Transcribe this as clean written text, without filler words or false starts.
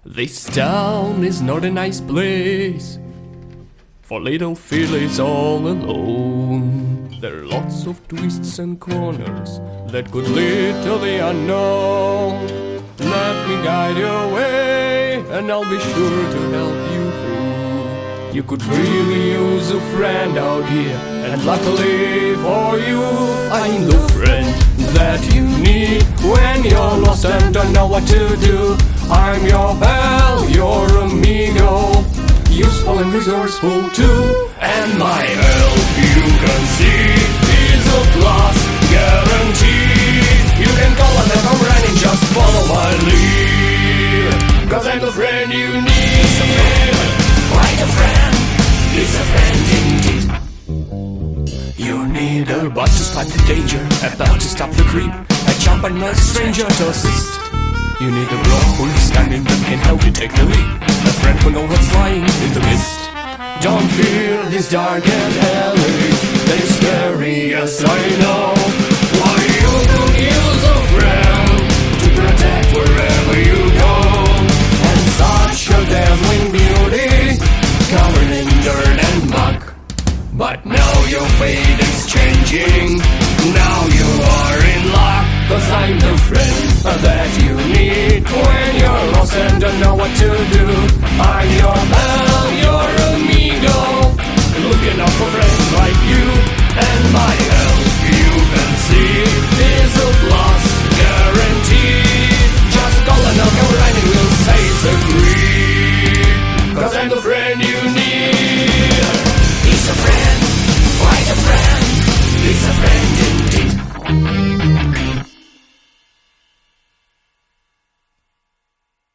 This town is not a nice place, for little Phil is all alone. There are lots of twists and corners that could lead to the unknown. Let me guide your way, and I'll be sure to help you through. You could really use a friend out here, and luckily for you, I'm the friend that you need when you're lost and don't know what to do. I'm your pal, your amigo, useful and resourceful too. And my help, you can see, is a plus guarantee. You can call on them, I'm running, just follow my lead, 'cause I'm the friend you need. He's a friend, quite a friend, he's a friend indeed. You need a butt to spot the danger, a belt to stop the creep, a jump and a stranger to assist. You need a bro who's standing that can help you take the lead, a friend who knows what's lying in the mist. Don't fear this dark and alley, they're scary as I know. Why you could use a friend to protect wherever you go. And such a dazzling beauty, covered in dirt and muck. But now your fate is changing, now you are in luck. 'Cause I'm the friend that you need when you're lost and don't know what to do.